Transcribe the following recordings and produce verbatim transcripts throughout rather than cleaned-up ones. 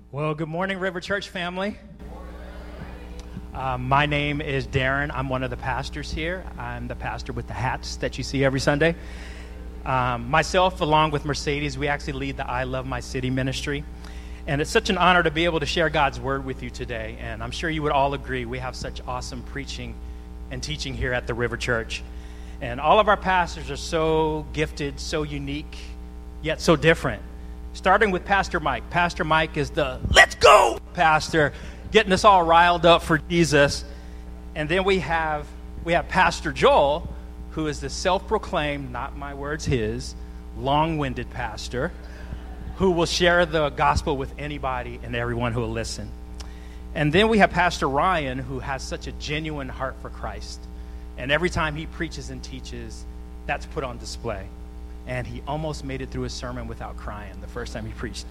Well, good morning, River Church family. Uh, my name is Darren. I'm one of the pastors here. I'm the pastor with the hats that you see every Sunday. Um, myself, along with Mercedes, we actually lead the I Love My City ministry. And it's such an honor to be able to share God's word with you today. And I'm sure you would all agree we have such awesome preaching and teaching here at the River Church. And all of our pastors are so gifted, so unique, yet so different. Starting with Pastor Mike. Pastor Mike is the let's go pastor, getting us all riled up for Jesus. And then we have we have Pastor Joel, who is the self-proclaimed, not my words, his, long-winded pastor, who will share the gospel with anybody and everyone who will listen. And then we have Pastor Ryan, who has such a genuine heart for Christ. And every time he preaches and teaches, that's put on display. And he almost made it through his sermon without crying the first time he preached.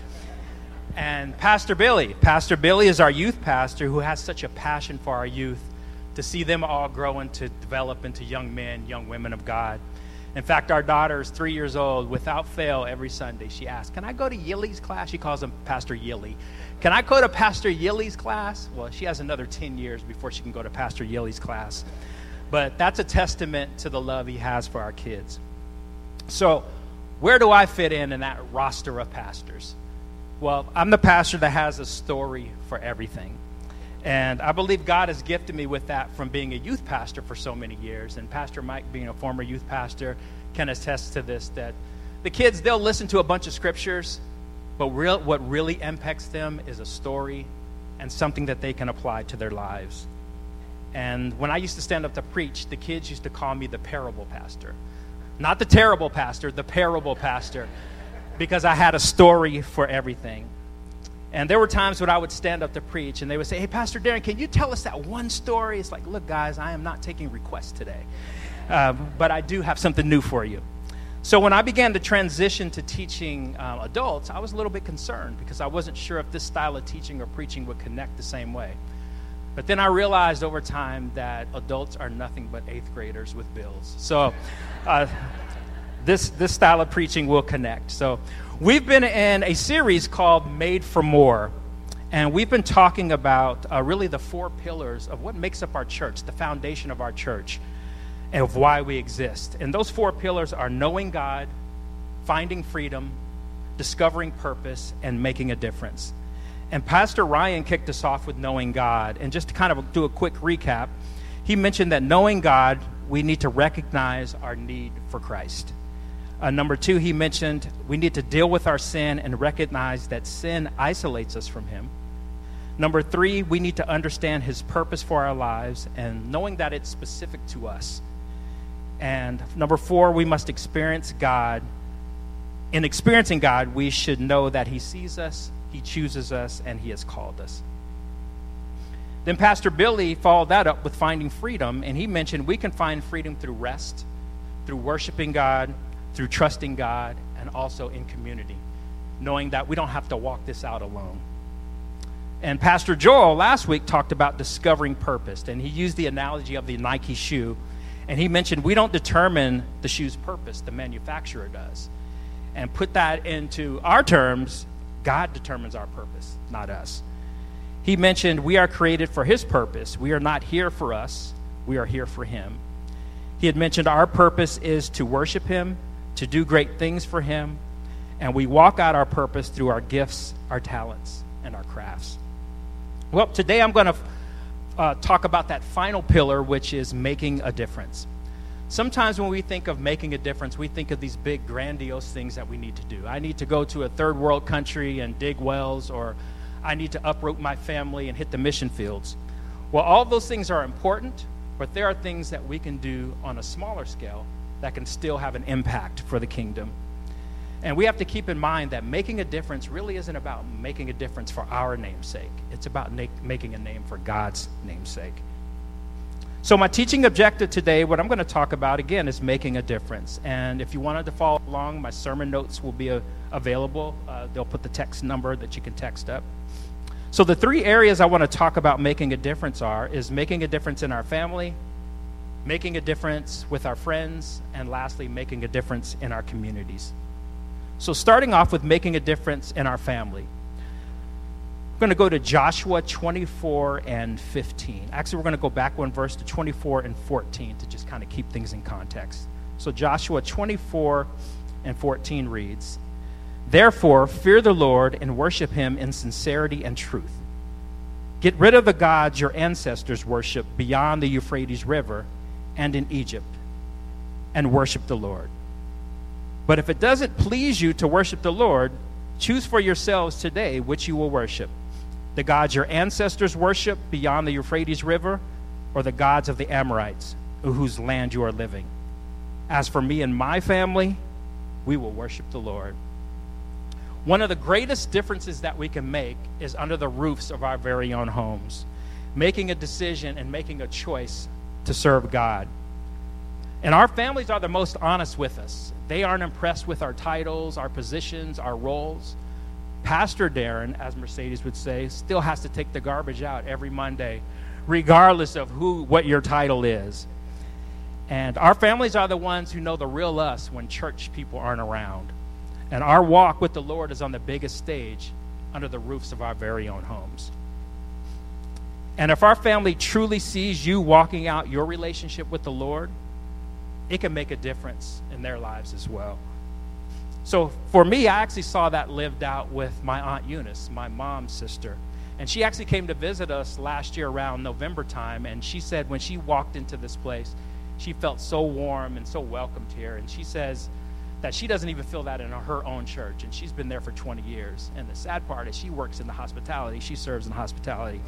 And Pastor Billy. Pastor Billy is our youth pastor who has such a passion for our youth to see them all grow and to develop into young men, young women of God. In fact, our daughter is three years old. Without fail, every Sunday she asks, can I go to Yilly's class? She calls him Pastor Yilly. Can I go to Pastor Yilly's class? Well, she has another ten years before she can go to Pastor Yilly's class. But that's a testament to the love he has for our kids. So where do I fit in in that roster of pastors? Well, I'm the pastor that has a story for everything. And I believe God has gifted me with that from being a youth pastor for so many years. And Pastor Mike, being a former youth pastor, can attest to this, that the kids, they'll listen to a bunch of scriptures, but real, what really impacts them is a story and something that they can apply to their lives. And when I used to stand up to preach, the kids used to call me the parable pastor. Not the terrible pastor, the parable pastor, because I had a story for everything. And there were times when I would stand up to preach, and they would say, hey, Pastor Darren, can you tell us that one story? It's like, look, guys, I am not taking requests today, um, but I do have something new for you. So when I began to transition to teaching uh, adults, I was a little bit concerned because I wasn't sure if this style of teaching or preaching would connect the same way. But then I realized over time that adults are nothing but eighth graders with bills. So uh, this this style of preaching will connect. So we've been in a series called Made for More. And we've been talking about uh, really the four pillars of what makes up our church, the foundation of our church, and of why we exist. And those four pillars are knowing God, finding freedom, discovering purpose, and making a difference. And Pastor Ryan kicked us off with knowing God. And just to kind of do a quick recap, he mentioned that knowing God, we need to recognize our need for Christ. Uh, number two, he mentioned we need to deal with our sin and recognize that sin isolates us from him. Number three, we need to understand his purpose for our lives and knowing that it's specific to us. And number four, we must experience God. In experiencing God, we should know that he sees us, he chooses us, and he has called us. Then Pastor Billy followed that up with finding freedom, and he mentioned we can find freedom through rest, through worshiping God, through trusting God, and also in community, knowing that we don't have to walk this out alone. And Pastor Joel last week talked about discovering purpose, and he used the analogy of the Nike shoe, and he mentioned we don't determine the shoe's purpose, the manufacturer does. And put that into our terms, God determines our purpose, not us. He mentioned we are created for his purpose. We are not here for us. We are here for him. He had mentioned our purpose is to worship him, to do great things for him, and we walk out our purpose through our gifts, our talents, and our crafts. Well, today I'm going to uh, talk about that final pillar, which is making a difference. Sometimes when we think of making a difference, we think of these big, grandiose things that we need to do. I need to go to a third world country and dig wells, or I need to uproot my family and hit the mission fields. Well, all those things are important, but there are things that we can do on a smaller scale that can still have an impact for the kingdom. And we have to keep in mind that making a difference really isn't about making a difference for our namesake. It's about na- making a name for God's namesake. So my teaching objective today, what I'm going to talk about, again, is making a difference. And if you wanted to follow along, my sermon notes will be uh, available. Uh, they'll put the text number that you can text up. So the three areas I want to talk about making a difference are, is making a difference in our family, making a difference with our friends, and lastly, making a difference in our communities. So starting off with making a difference in our family. We're going to go to Joshua twenty-four and fifteen. Actually, we're going to go back one verse to twenty-four and fourteen to just kind of keep things in context. So Joshua twenty-four and fourteen reads, "Therefore, fear the Lord and worship him in sincerity and truth. Get rid of the gods your ancestors worshiped beyond the Euphrates River and in Egypt, and worship the Lord. But if it doesn't please you to worship the Lord, choose for yourselves today which you will worship, the gods your ancestors worshiped beyond the Euphrates River, or the gods of the Amorites, whose land you are living. As for me and my family, we will worship the Lord." One of the greatest differences that we can make is under the roofs of our very own homes, making a decision and making a choice to serve God. And our families are the most honest with us. They aren't impressed with our titles, our positions, our roles. Pastor Darren, as Mercedes would say, still has to take the garbage out every Monday, regardless of who, what your title is. And our families are the ones who know the real us when church people aren't around. And our walk with the Lord is on the biggest stage under the roofs of our very own homes. And if our family truly sees you walking out your relationship with the Lord, it can make a difference in their lives as well. So for me, I actually saw that lived out with my Aunt Eunice, my mom's sister. And she actually came to visit us last year around November time, and she said when she walked into this place, she felt so warm and so welcomed here. And she says that she doesn't even feel that in her own church, and she's been there for twenty years. And the sad part is she works in the hospitality. She serves in hospitality.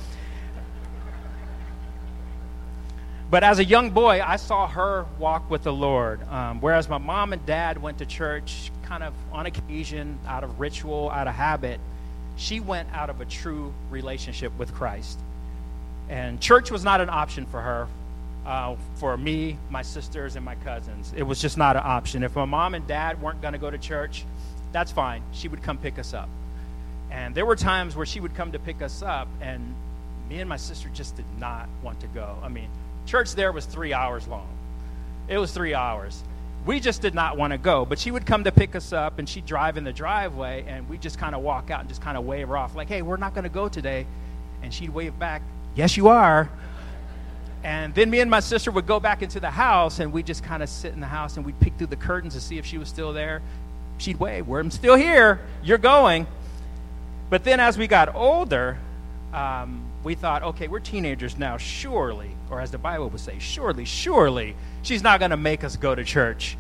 But as a young boy, I saw her walk with the Lord. Um, whereas my mom and dad went to church kind of on occasion, out of ritual, out of habit, she went out of a true relationship with Christ. And church was not an option for her, uh, for me, my sisters, and my cousins. It was just not an option. If my mom and dad weren't going to go to church, that's fine. She would come pick us up. And there were times where she would come to pick us up, and me and my sister just did not want to go. I mean, church there was three hours long. It was three hours. We just did not want to go. But she would come to pick us up, and she'd drive in the driveway, and we'd just kind of walk out and just kind of wave her off, like, "Hey, we're not going to go today." And she'd wave back, "Yes, you are." And then me and my sister would go back into the house, and we'd just kind of sit in the house, and we'd peek through the curtains to see if she was still there. She'd wave, "We're still here. You're going." But then as we got older, um, we thought, okay, we're teenagers now, surely, or as the Bible would say, surely, surely, she's not going to make us go to church.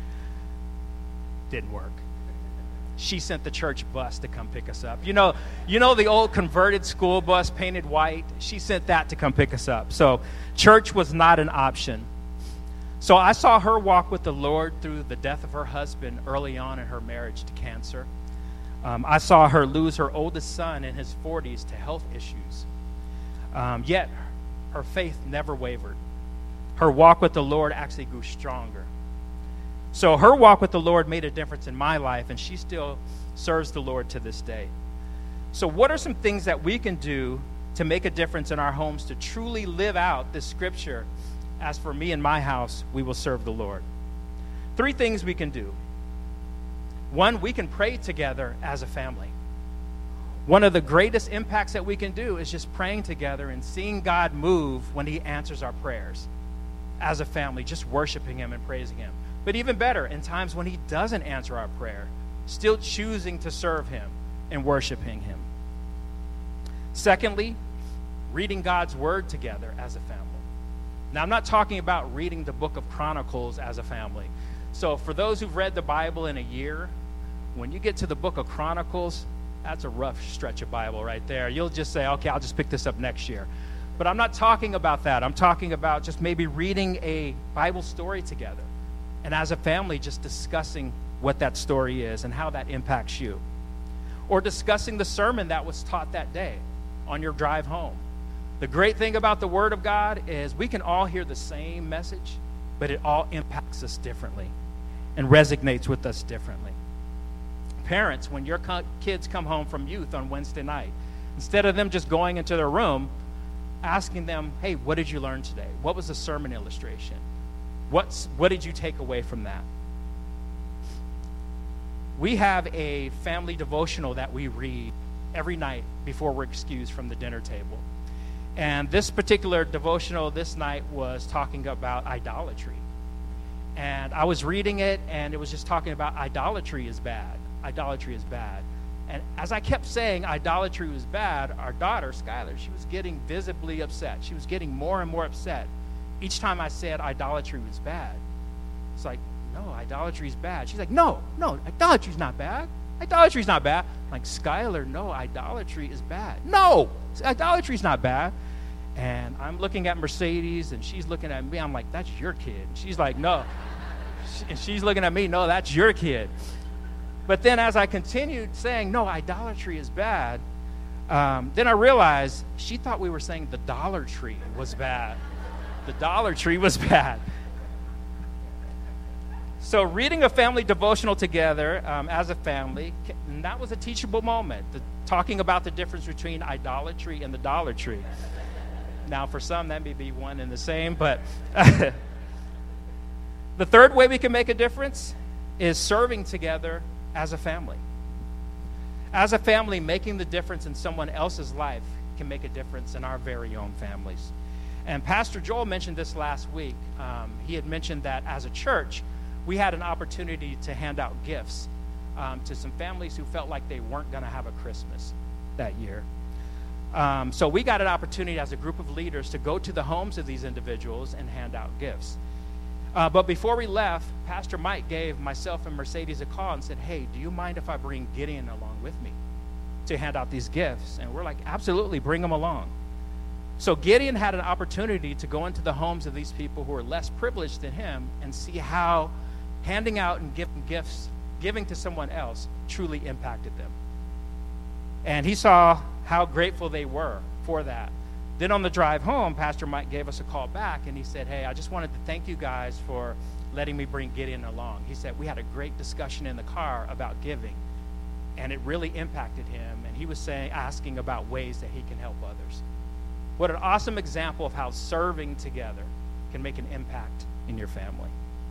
Didn't work. She sent the church bus to come pick us up. You know, you know the old converted school bus painted white? She sent that to come pick us up. So church was not an option. So I saw her walk with the Lord through the death of her husband early on in her marriage to cancer. Um, I saw her lose her oldest son in his forties to health issues. Um, yet, her faith never wavered. Her walk with the Lord actually grew stronger. So her walk with the Lord made a difference in my life, and she still serves the Lord to this day. So what are some things that we can do to make a difference in our homes to truly live out this scripture, "As for me and my house, we will serve the Lord"? Three things we can do. One, we can pray together as a family. One of the greatest impacts that we can do is just praying together and seeing God move when he answers our prayers. As a family, just worshiping him and praising him. But even better, in times when he doesn't answer our prayer, still choosing to serve him and worshiping him. Secondly, reading God's word together as a family. Now, I'm not talking about reading the book of Chronicles as a family. So for those who've read the Bible in a year, when you get to the book of Chronicles, that's a rough stretch of Bible right there. You'll just say, okay, I'll just pick this up next year. But I'm not talking about that. I'm talking about just maybe reading a Bible story together. And as a family, just discussing what that story is and how that impacts you. Or discussing the sermon that was taught that day on your drive home. The great thing about the Word of God is we can all hear the same message, but it all impacts us differently and resonates with us differently. Parents, when your co- kids come home from youth on Wednesday night, instead of them just going into their room, asking them, hey, what did you learn today? What was the sermon illustration? What's, what did you take away from that? We have a family devotional that we read every night before we're excused from the dinner table. And this particular devotional this night was talking about idolatry. And I was reading it, and it was just talking about idolatry is bad. Idolatry is bad. And as I kept saying idolatry was bad, our daughter, Skylar, she was getting visibly upset. She was getting more and more upset each time I said idolatry was bad. It's like, no, idolatry is bad. She's like, no, no, idolatry is not bad. Idolatry is not bad. I'm like, Skylar, no, idolatry is bad. No, idolatry is not bad. And I'm looking at Mercedes, and she's looking at me. I'm like, that's your kid. And she's like, no. And she's looking at me, no, that's your kid. But then as I continued saying, no, idolatry is bad, um, then I realized she thought we were saying the Dollar Tree was bad. The Dollar Tree was bad. So reading a family devotional together um, as a family, and that was a teachable moment, the, talking about the difference between idolatry and the Dollar Tree. Now, for some, that may be one and the same, but the third way we can make a difference is serving together as a family. As a family, making the difference in someone else's life can make a difference in our very own families. And Pastor Joel mentioned this last week. Um, he had mentioned that as a church, we had an opportunity to hand out gifts um, to some families who felt like they weren't going to have a Christmas that year. Um, so we got an opportunity as a group of leaders to go to the homes of these individuals and hand out gifts. Uh, but before we left, Pastor Mike gave myself and Mercedes a call and said, hey, do you mind if I bring Gideon along with me to hand out these gifts? And we're like, absolutely, bring him along. So Gideon had an opportunity to go into the homes of these people who are less privileged than him and see how handing out and giving gifts, giving to someone else, truly impacted them. And he saw how grateful they were for that. Then on the drive home, Pastor Mike gave us a call back, and he said, hey, I just wanted to thank you guys for letting me bring Gideon along. He said, we had a great discussion in the car about giving, and it really impacted him, and he was saying, asking about ways that he can help others. What an awesome example of how serving together can make an impact in your family.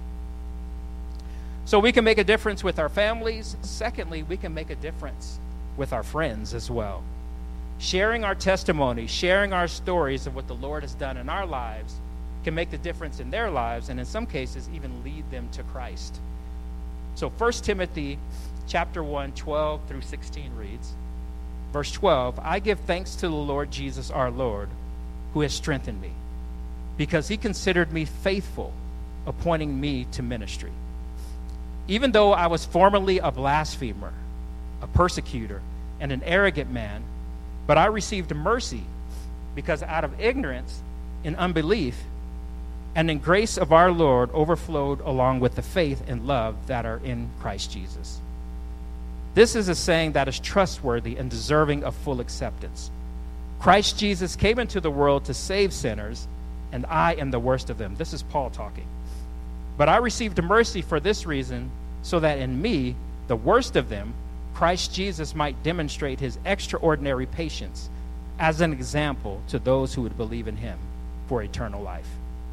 So we can make a difference with our families. Secondly, we can make a difference with our friends as well. Sharing our testimony, sharing our stories of what the Lord has done in our lives can make the difference in their lives, and in some cases even lead them to Christ. So First Timothy chapter one, twelve through sixteen reads, verse twelve, I give thanks to the Lord Jesus our Lord, who has strengthened me, because he considered me faithful, appointing me to ministry. Even though I was formerly a blasphemer, a persecutor, and an arrogant man, but I received mercy because out of ignorance and unbelief and in grace of our Lord overflowed along with the faith and love that are in Christ Jesus. This is a saying that is trustworthy and deserving of full acceptance. Christ Jesus came into the world to save sinners, and I am the worst of them. This is Paul talking. But I received mercy for this reason, so that in me, the worst of them, Christ Jesus might demonstrate his extraordinary patience as an example to those who would believe in him for eternal life.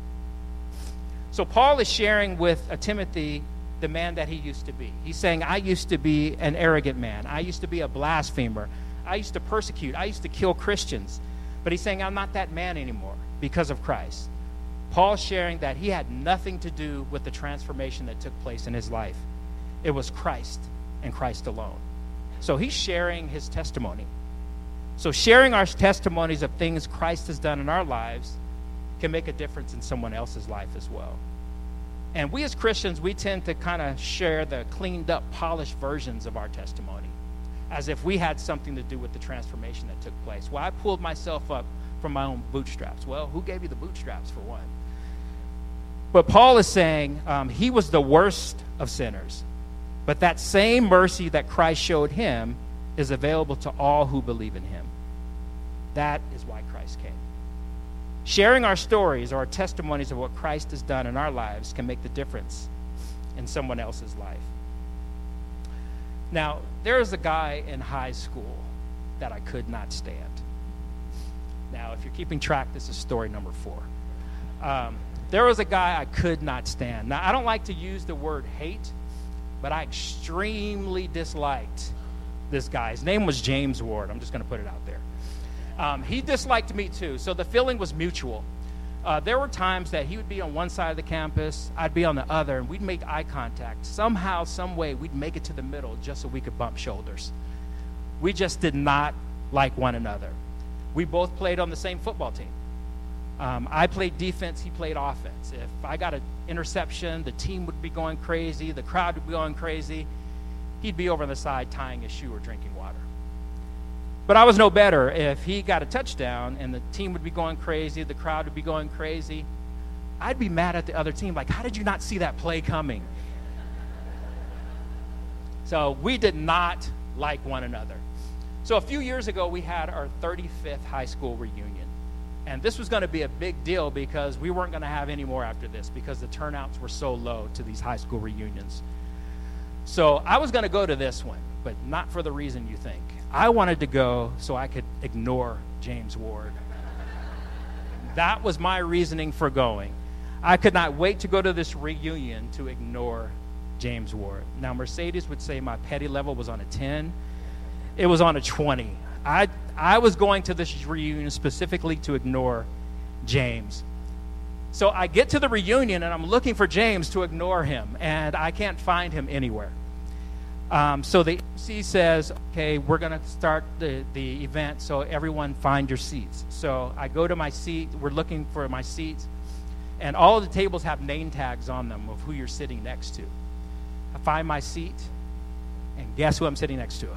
So Paul is sharing with uh, Timothy the man that he used to be. He's saying, I used to be an arrogant man. I used to be a blasphemer. I used to persecute. I used to kill Christians. But he's saying, I'm not that man anymore because of Christ. Paul's sharing that he had nothing to do with the transformation that took place in his life. It was Christ and Christ alone. So he's sharing his testimony. So sharing our testimonies of things Christ has done in our lives can make a difference in someone else's life as well. And we as Christians, we tend to kind of share the cleaned up, polished versions of our testimony, as if we had something to do with the transformation that took place. Well, I pulled myself up from my own bootstraps. Well, who gave you the bootstraps for one? But Paul is saying um, he was the worst of sinners. But that same mercy that Christ showed him is available to all who believe in him. That is why Christ came. Sharing our stories or our testimonies of what Christ has done in our lives can make the difference in someone else's life. Now, there is a guy in high school that I could not stand. Now, if you're keeping track, this is story number four. Um, there was a guy I could not stand. Now, I don't like to use the word hate, but I extremely disliked this guy. His name was James Ward. I'm just going to put it out there. Um, he disliked me too, so the feeling was mutual. Uh, there were times that he would be on one side of the campus, I'd be on the other, and we'd make eye contact. Somehow, some way, we'd make it to the middle just so we could bump shoulders. We just did not like one another. We both played on the same football team. Um, I played defense, he played offense. If I got an interception, the team would be going crazy, the crowd would be going crazy. He'd be over on the side tying his shoe or drinking water. But I was no better. If he got a touchdown and the team would be going crazy, the crowd would be going crazy, I'd be mad at the other team, like, how did you not see that play coming? So we did not like one another. So a few years ago, we had our thirty-fifth high school reunion. And this was going to be a big deal because we weren't going to have any more after this because the turnouts were so low to these high school reunions. So I was going to go to this one, but not for the reason you think. I wanted to go so I could ignore James Ward. That was my reasoning for going. I could not wait to go to this reunion to ignore James Ward. Now, Mercedes would say my petty level was on a ten. It was on a twenty. I I was going to this reunion specifically to ignore James. So I get to the reunion, and I'm looking for James to ignore him, and I can't find him anywhere. Um, so the M C says, okay, we're going to start the, the event, so everyone find your seats. So I go to my seat. We're looking for my seats, and all of the tables have name tags on them of who you're sitting next to. I find my seat, and guess who I'm sitting next to?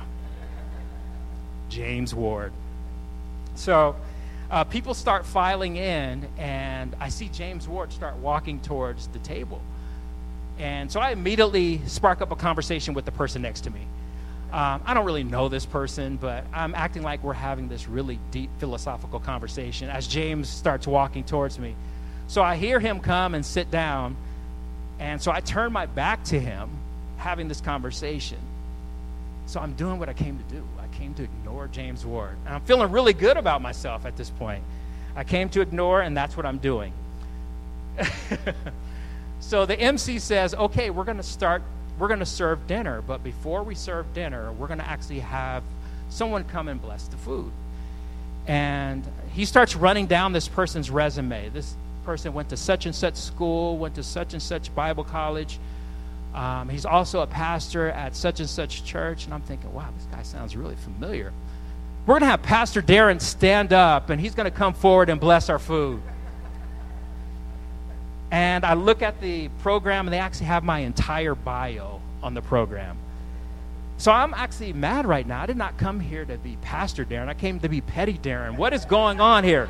James Ward. So uh, people start filing in, and I see James Ward start walking towards the table. And so I immediately spark up a conversation with the person next to me. Um, I don't really know this person, but I'm acting like we're having this really deep philosophical conversation as James starts walking towards me. So I hear him come and sit down, and so I turn my back to him, having this conversation. So I'm doing what I came to do. I came to ignore James Ward. And I'm feeling really good about myself at this point. I came to ignore, and that's what I'm doing. So the M C says, okay, we're going to start, we're going to serve dinner, but before we serve dinner, we're going to actually have someone come and bless the food. And he starts running down this person's resume. This person went to such and such school, went to such and such Bible college. Um, he's also a pastor at such and such church. And I'm thinking, wow, this guy sounds really familiar. We're going to have Pastor Darren stand up, and he's going to come forward and bless our food. And I look at the program, and they actually have my entire bio on the program. So I'm actually mad right now. I did not come here to be Pastor Darren. I came to be Petty Darren. What is going on here?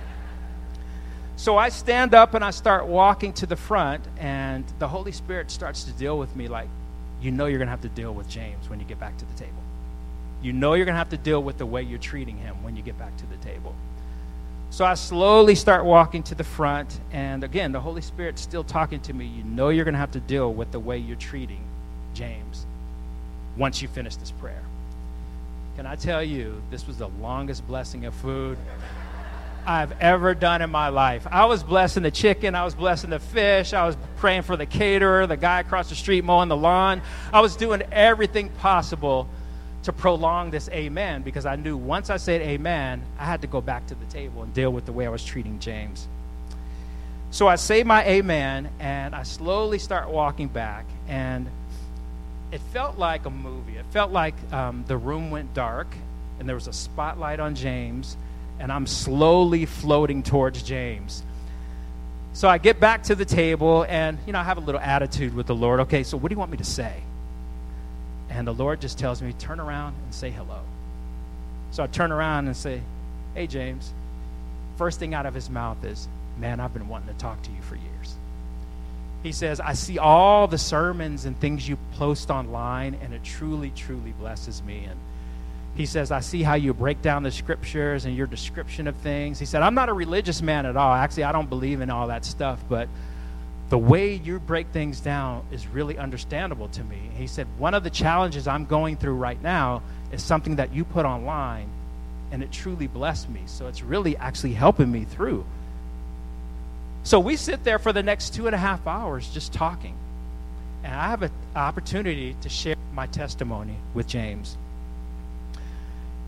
So I stand up, and I start walking to the front, and the Holy Spirit starts to deal with me like, you know you're going to have to deal with James when you get back to the table. You know you're going to have to deal with the way you're treating him when you get back to the table. So I slowly start walking to the front, and again, the Holy Spirit's still talking to me. You know you're going to have to deal with the way you're treating James once you finish this prayer. Can I tell you, this was the longest blessing of food I've ever done in my life. I was blessing the chicken. I was blessing the fish. I was praying for the caterer, the guy across the street mowing the lawn. I was doing everything possible to prolong this amen, because I knew once I said amen, I had to go back to the table and deal with the way I was treating James. So I say my amen, and I slowly start walking back, and it felt like a movie. It felt like um, the room went dark, and there was a spotlight on James, and I'm slowly floating towards James. So I get back to the table, and, you know, I have a little attitude with the Lord. Okay, so what do you want me to say? And the Lord just tells me, turn around and say hello. So I turn around and say, hey, James. First thing out of his mouth is, man, I've been wanting to talk to you for years. He says, I see all the sermons and things you post online, and it truly, truly blesses me. And he says, I see how you break down the scriptures and your description of things. He said, I'm not a religious man at all. Actually, I don't believe in all that stuff, but the way you break things down is really understandable to me. He said, one of the challenges I'm going through right now is something that you put online, and it truly blessed me. So it's really actually helping me through. So we sit there for the next two and a half hours just talking. And I have an opportunity to share my testimony with James.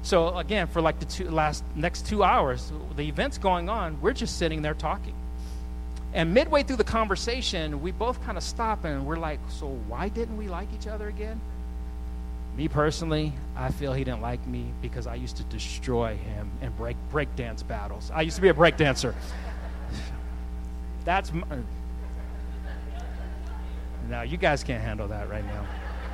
So again, for like the two last next two hours, the event's going on, we're just sitting there talking. And midway through the conversation, we both kind of stop and we're like, so why didn't we like each other again? Me personally, I feel he didn't like me because I used to destroy him in break break dance battles. I used to be a break dancer. That's my, no, you guys can't handle that right now.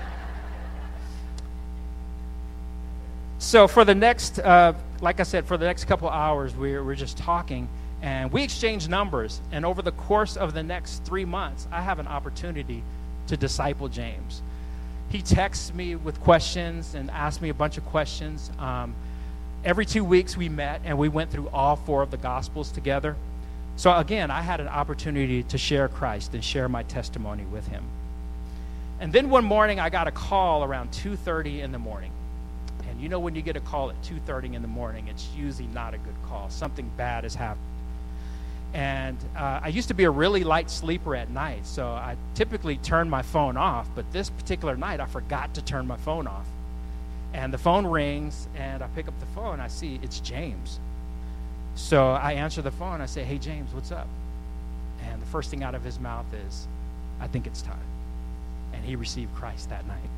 So for the next, uh, like I said, for the next couple hours, we're we're just talking, and we exchange numbers. And over the course of the next three months, I have an opportunity to disciple James. He texts me with questions and asks me a bunch of questions. Um, every two weeks we met, and we went through all four of the Gospels together. So again, I had an opportunity to share Christ and share my testimony with him. And then one morning, I got a call around two thirty in the morning. And you know when you get a call at two thirty in the morning, it's usually not a good call. Something bad has happened. And uh, I used to be a really light sleeper at night, so I typically turn my phone off. But this particular night, I forgot to turn my phone off. And the phone rings, and I pick up the phone. I see it's James. So I answer the phone. I say, hey, James, what's up? And the first thing out of his mouth is, I think it's time. And he received Christ that night.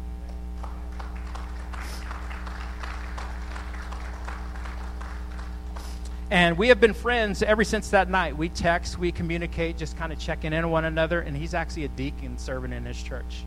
And we have been friends ever since that night. We text, we communicate, just kind of checking in on one another. And he's actually a deacon serving in his church.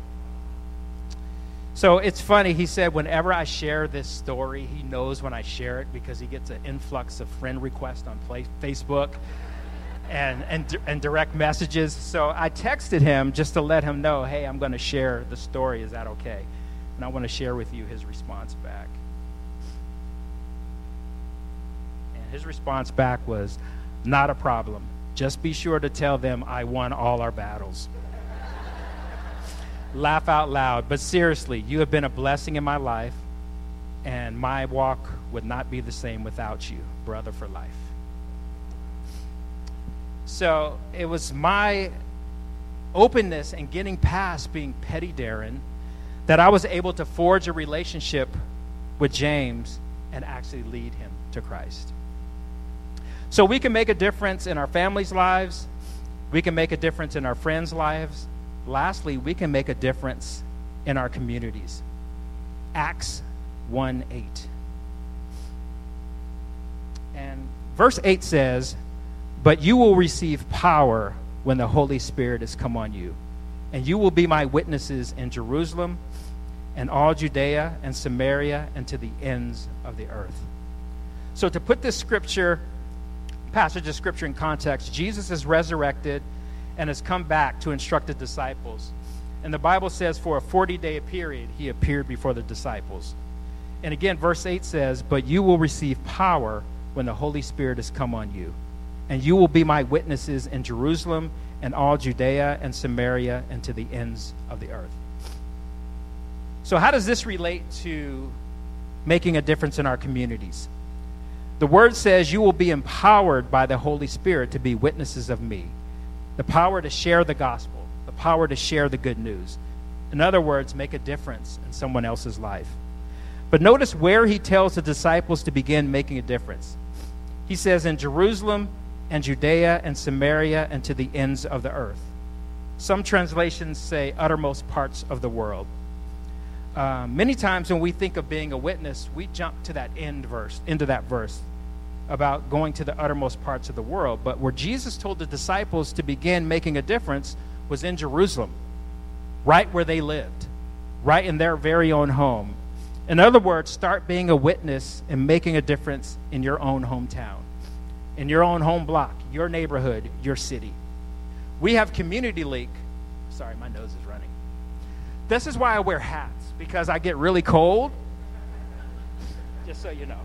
So it's funny. He said whenever I share this story, he knows when I share it because he gets an influx of friend requests on play, Facebook and, and, and direct messages. So I texted him just to let him know, hey, I'm going to share the story. Is that okay? And I want to share with you his response back. His response back was, not a problem. Just be sure to tell them I won all our battles. Laugh out loud. But seriously, you have been a blessing in my life, and my walk would not be the same without you, brother for life. So it was my openness and getting past being petty Darren that I was able to forge a relationship with James and actually lead him to Christ. So we can make a difference in our families' lives. We can make a difference in our friends' lives. Lastly, we can make a difference in our communities. Acts one eight. And verse eight says, but you will receive power when the Holy Spirit has come on you, and you will be my witnesses in Jerusalem and all Judea and Samaria and to the ends of the earth. So to put this scripture passage of scripture in context, Jesus is resurrected and has come back to instruct the disciples. And the Bible says for a forty-day period, he appeared before the disciples. And again, verse eight says, but you will receive power when the Holy Spirit has come on you. And you will be my witnesses in Jerusalem and all Judea and Samaria and to the ends of the earth. So how does this relate to making a difference in our communities? The word says you will be empowered by the Holy Spirit to be witnesses of me. The power to share the gospel, the power to share the good news. In other words, make a difference in someone else's life. But notice where he tells the disciples to begin making a difference. He says in Jerusalem and Judea and Samaria and to the ends of the earth. Some translations say uttermost parts of the world. Uh, many times when we think of being a witness, we jump to that end verse, into that verse about going to the uttermost parts of the world. But where Jesus told the disciples to begin making a difference was in Jerusalem, right where they lived, right in their very own home. In other words, start being a witness and making a difference in your own hometown, in your own home block, your neighborhood, your city. We have Community Link. Sorry, my nose is running. This is why I wear hats, because I get really cold, just so you know.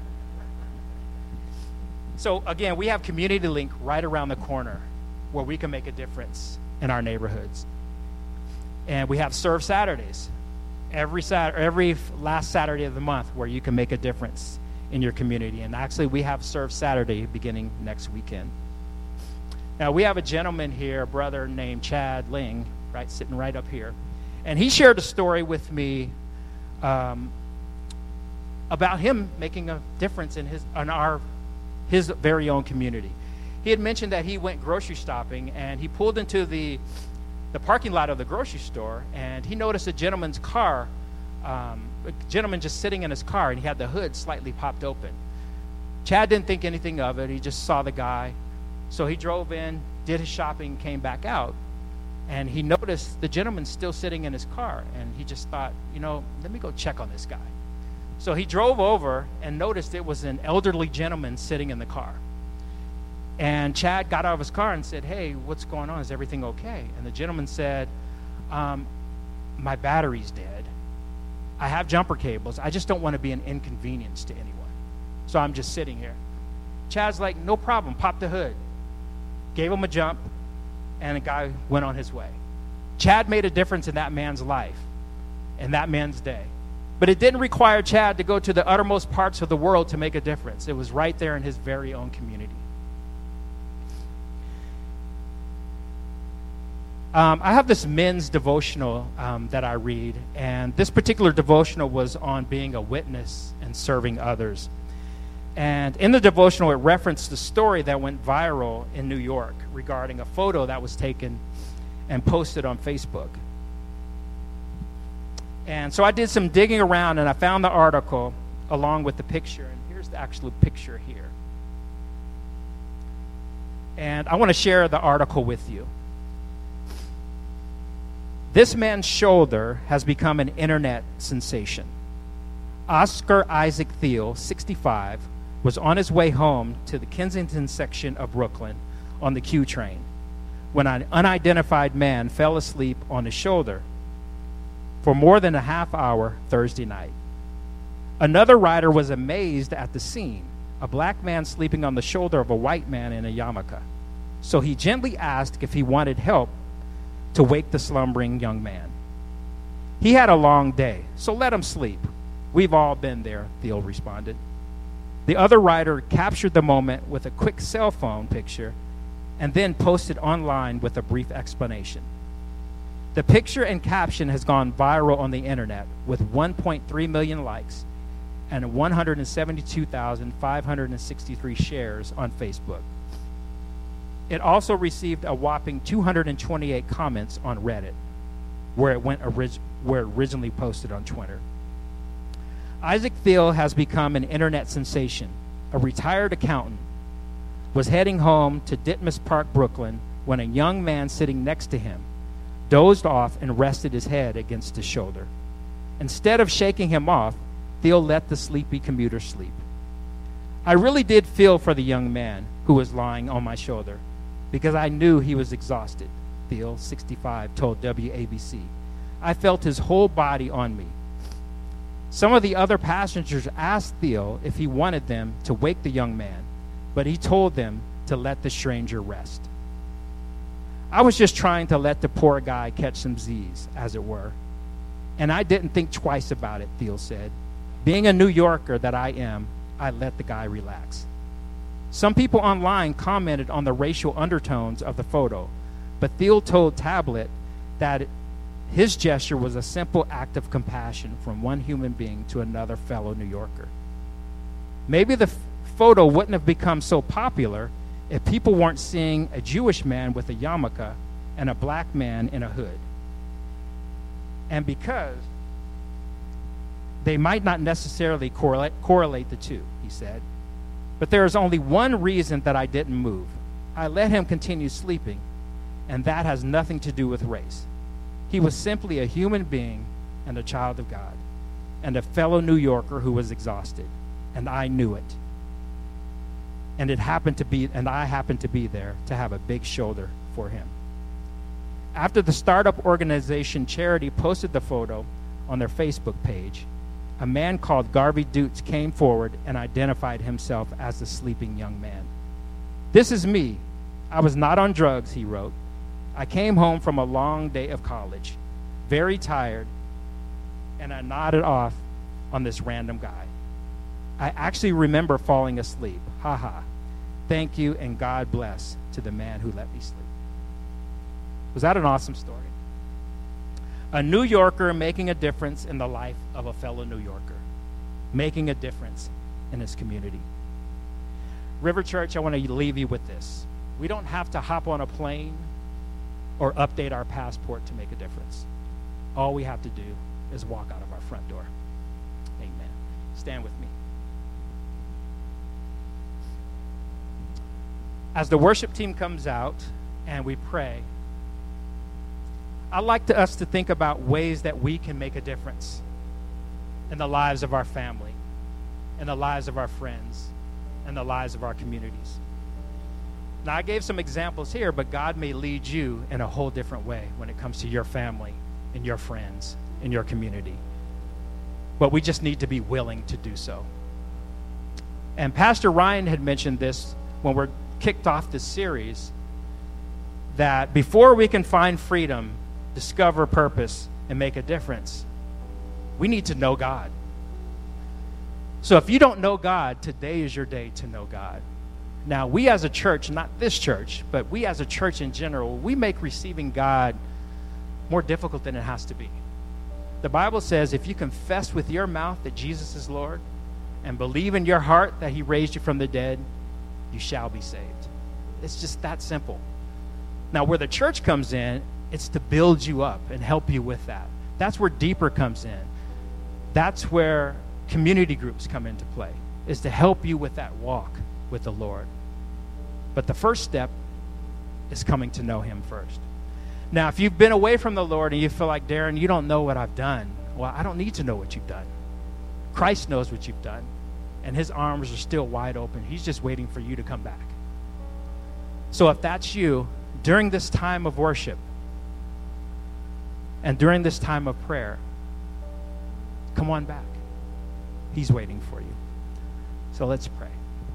So again, we have Community Link right around the corner where we can make a difference in our neighborhoods. And we have Serve Saturdays every Saturday, every last Saturday of the month where you can make a difference in your community. And actually, we have Serve Saturday beginning next weekend. Now, we have a gentleman here, a brother named Chad Ling, right, sitting right up here. And he shared a story with me um, about him making a difference in his in our his very own community. He had mentioned that he went grocery shopping, and he pulled into the the parking lot of the grocery store, and he noticed a gentleman's car, um, a gentleman just sitting in his car, and he had the hood slightly popped open. Chad didn't think anything of it. He just saw the guy. So he drove in, did his shopping, came back out, and he noticed the gentleman still sitting in his car, and he just thought, you know, let me go check on this guy. So he drove over and noticed it was an elderly gentleman sitting in the car. And Chad got out of his car and said, hey, what's going on? Is everything okay? And the gentleman said, um, my battery's dead. I have jumper cables. I just don't want to be an inconvenience to anyone. So I'm just sitting here. Chad's like, no problem. Pop the hood. Gave him a jump, and the guy went on his way. Chad made a difference in that man's life, in that man's day. But it didn't require Chad to go to the uttermost parts of the world to make a difference. It was right there in his very own community. Um, I have this men's devotional um, that I read, and this particular devotional was on being a witness and serving others. And in the devotional, it referenced the story that went viral in New York regarding a photo that was taken and posted on Facebook. And so I did some digging around, and I found the article along with the picture. And here's the actual picture here. And I want to share the article with you. This man's shoulder has become an internet sensation. Oscar Isaac Thiel, sixty-five, was on his way home to the Kensington section of Brooklyn on the Q train when an unidentified man fell asleep on his shoulder for more than a half hour Thursday night. Another rider was amazed at the scene, a black man sleeping on the shoulder of a white man in a yarmulke. So he gently asked if he wanted help to wake the slumbering young man. He had a long day, so let him sleep. We've all been there, Thiel responded. The other rider captured the moment with a quick cell phone picture and then posted online with a brief explanation. The picture and caption has gone viral on the internet with one point three million likes and one hundred seventy-two thousand five hundred sixty-three shares on Facebook. It also received a whopping two hundred twenty-eight comments on Reddit, where it went orig- where it originally posted on Twitter. Isaac Thiel has become an internet sensation. A retired accountant was heading home to Ditmas Park, Brooklyn, when a young man sitting next to him dozed off and rested his head against his shoulder. Instead of shaking him off, Thiel let the sleepy commuter sleep. I really did feel for the young man who was lying on my shoulder because I knew he was exhausted, Thiel, sixty-five, told W A B C. I felt his whole body on me. Some of the other passengers asked Thiel if he wanted them to wake the young man, but he told them to let the stranger rest. I was just trying to let the poor guy catch some Z's, as it were. And I didn't think twice about it, Thiel said. Being a New Yorker that I am, I let the guy relax. Some people online commented on the racial undertones of the photo, but Thiel told Tablet that his gesture was a simple act of compassion from one human being to another fellow New Yorker. Maybe the f- photo wouldn't have become so popular if people weren't seeing a Jewish man with a yarmulke and a black man in a hood. And because they might not necessarily correlate, correlate the two, he said. But there is only one reason that I didn't move. I let him continue sleeping, and that has nothing to do with race. He was simply a human being and a child of God, and a fellow New Yorker who was exhausted, and I knew it. And it happened to be, and I happened to be there to have a big shoulder for him. After the startup organization Charity posted the photo on their Facebook page, a man called Garvey Dutz came forward and identified himself as the sleeping young man. This is me. I was not on drugs, he wrote. I came home from a long day of college, very tired, and I nodded off on this random guy. I actually remember falling asleep. Ha ha. Thank you and God bless to the man who let me sleep. Was that an awesome story? A New Yorker making a difference in the life of a fellow New Yorker. making a difference in his community. River Church, I want to leave you with this. We don't have to hop on a plane or update our passport to make a difference. All we have to do is walk out of our front door. Amen. Stand with me. As the worship team comes out and we pray, I'd like to, us to think about ways that we can make a difference in the lives of our family, in the lives of our friends, and the lives of our communities. Now, I gave some examples here, but God may lead you in a whole different way when it comes to your family and your friends and your community. But we just need to be willing to do so. And Pastor Ryan had mentioned this when we're kicked off this series, that before we can find freedom, discover purpose, and make a difference, we need to know God. So if you don't know God, today is your day to know God. Now, we as a church, not this church, but we as a church in general, we make receiving God more difficult than it has to be. The Bible says if you confess with your mouth that Jesus is Lord and believe in your heart that he raised you from the dead, you shall be saved. It's just that simple. Now, where the church comes in, it's to build you up and help you with that. That's where Deeper comes in. That's where community groups come into play, is to help you with that walk with the Lord. But the first step is coming to know him first. Now, if you've been away from the Lord and you feel like, Darren, you don't know what I've done, well, I don't need to know what you've done. Christ knows what you've done, and his arms are still wide open. He's just waiting for you to come back. So if that's you, during this time of worship and during this time of prayer, come on back. He's waiting for you. So let's pray.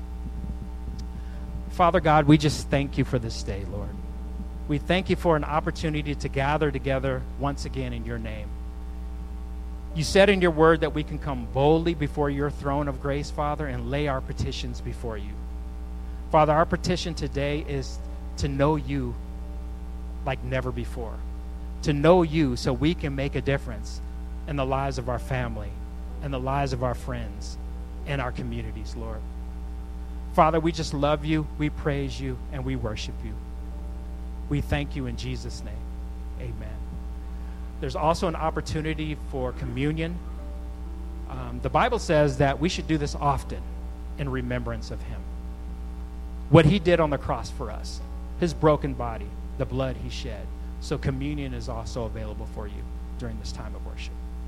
Father God, we just thank you for this day, Lord. We thank you for an opportunity to gather together once again in your name. You said in your word that we can come boldly before your throne of grace, Father, and lay our petitions before you. Father, our petition today is to know you like never before. To know you so we can make a difference in the lives of our family and the lives of our friends and our communities, Lord. Father, we just love you, we praise you, and we worship you. We thank you in Jesus' name. Amen. There's also an opportunity for communion. Um, the Bible says that we should do this often in remembrance of him. What he did on the cross for us, his broken body, the blood he shed. So communion is also available for you during this time of worship.